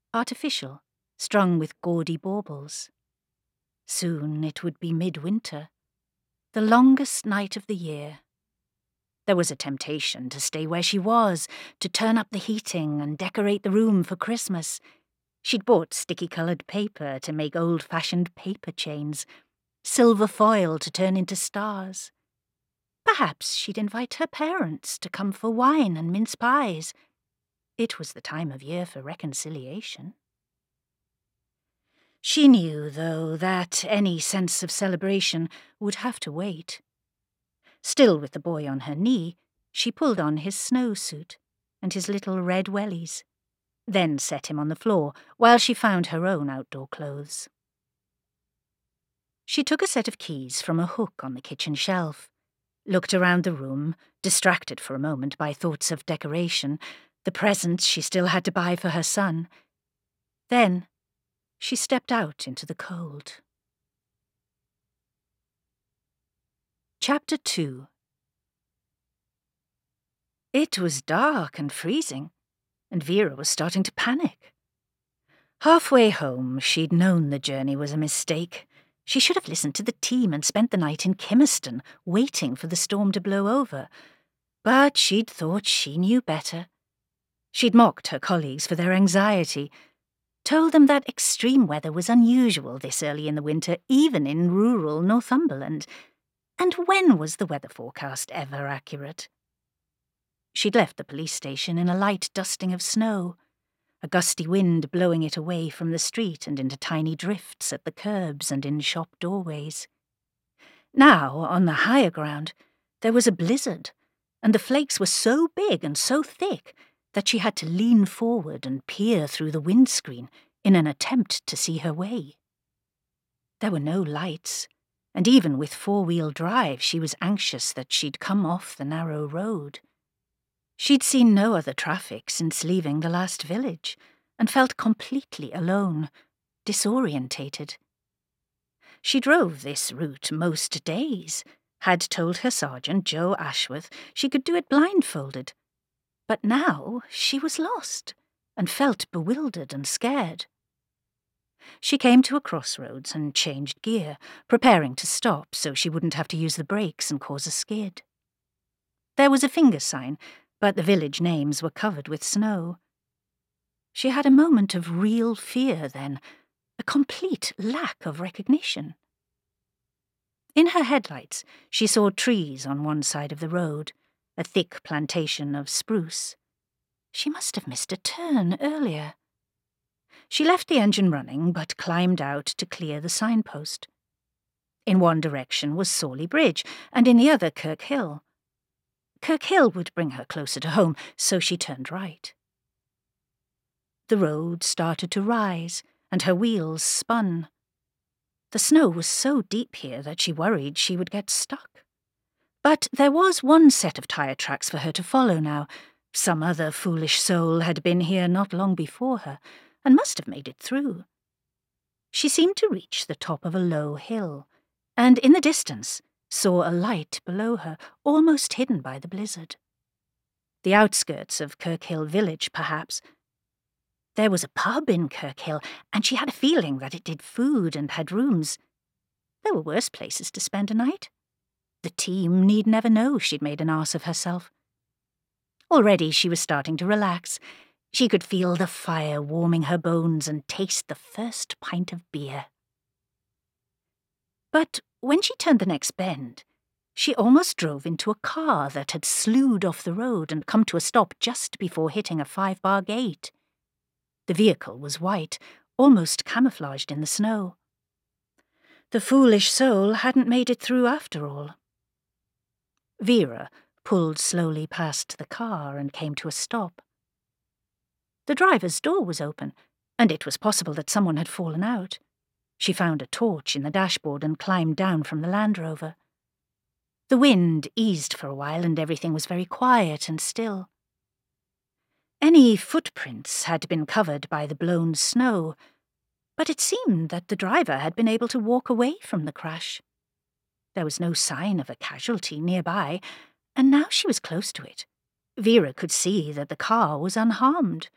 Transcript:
artificial, strung with gaudy baubles. Soon it would be midwinter, the longest night of the year. There was a temptation to stay where she was, to turn up the heating and decorate the room for Christmas. She'd bought sticky-coloured paper to make old-fashioned paper chains, silver foil to turn into stars. Perhaps she'd invite her parents to come for wine and mince pies. It was the time of year for reconciliation. She knew, though, that any sense of celebration would have to wait. Still with the boy on her knee, she pulled on his snowsuit and his little red wellies, then set him on the floor while she found her own outdoor clothes. She took a set of keys from a hook on the kitchen shelf, looked around the room, distracted for a moment by thoughts of decoration, the presents she still had to buy for her son. Then she stepped out into the cold. Chapter 2. It was dark and freezing, and Vera was starting to panic. Halfway home, she'd known the journey was a mistake. She should have listened to the team and spent the night in Kimmerston, waiting for the storm to blow over. But she'd thought she knew better. She'd mocked her colleagues for their anxiety, told them that extreme weather was unusual this early in the winter, even in rural Northumberland. And when was the weather forecast ever accurate? She'd left the police station in a light dusting of snow, a gusty wind blowing it away from the street and into tiny drifts at the curbs and in shop doorways. Now, on the higher ground, there was a blizzard, and the flakes were so big and so thick that she had to lean forward and peer through the windscreen in an attempt to see her way. There were no lights, and even with four-wheel drive she was anxious that she'd come off the narrow road. She'd seen no other traffic since leaving the last village, and felt completely alone, disorientated. She drove this route most days, had told her sergeant, Joe Ashworth, she could do it blindfolded. But now she was lost, and felt bewildered and scared. She came to a crossroads and changed gear, preparing to stop so she wouldn't have to use the brakes and cause a skid. There was a finger sign, but the village names were covered with snow. She had a moment of real fear then, a complete lack of recognition. In her headlights, she saw trees on one side of the road, a thick plantation of spruce. She must have missed a turn earlier. She left the engine running, but climbed out to clear the signpost. In one direction was Sawley Bridge, and in the other Kirk Hill. Kirk Hill would bring her closer to home, so she turned right. The road started to rise, and her wheels spun. The snow was so deep here that she worried she would get stuck. But there was one set of tyre tracks for her to follow now. Some other foolish soul had been here not long before her, and must have made it through. She seemed to reach the top of a low hill, and in the distance saw a light below her, almost hidden by the blizzard. The outskirts of Kirk Hill village, perhaps. There was a pub in Kirk Hill, and she had a feeling that it did food and had rooms. There were worse places to spend a night. The team need never know she'd made an arse of herself. Already she was starting to relax. She could feel the fire warming her bones and taste the first pint of beer. But when she turned the next bend, she almost drove into a car that had slewed off the road and come to a stop just before hitting a 5-bar gate. The vehicle was white, almost camouflaged in the snow. The foolish soul hadn't made it through after all. Vera pulled slowly past the car and came to a stop. The driver's door was open, and it was possible that someone had fallen out. She found a torch in the dashboard and climbed down from the Land Rover. The wind eased for a while and everything was very quiet and still. Any footprints had been covered by the blown snow, but it seemed that the driver had been able to walk away from the crash. There was no sign of a casualty nearby, and now she was close to it. Vera could see that the car was unharmed.